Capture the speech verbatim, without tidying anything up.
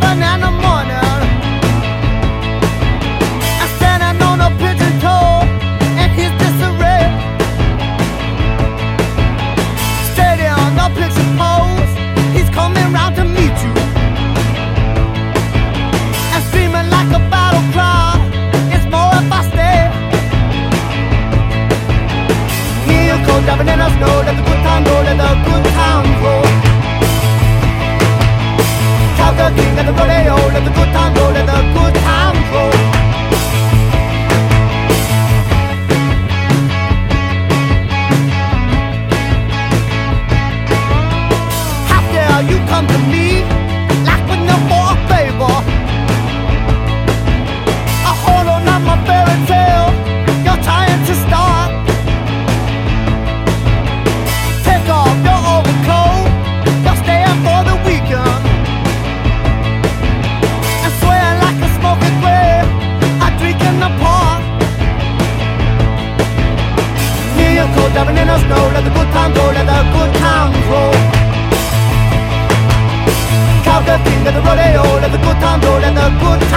seven in the morning, I'm standing on a pigeon toe in his disarray. Steady on the picture pose, he's coming round to meet you, and screaming like a battle cry, it's more if I stay. Here you go, driving in the snow, let the good time go, let the good time roll. The king of the rodeo, let the good time go, let the good time roll. How dare you come to me like with no more favor? I hold on to my fairy tale you're trying to start. Take off your overcoat, you're staying for the weekend. Driving in the snow, let the good time go, let the good time roll. Cow the king of the rodeo, let the good time go, let the good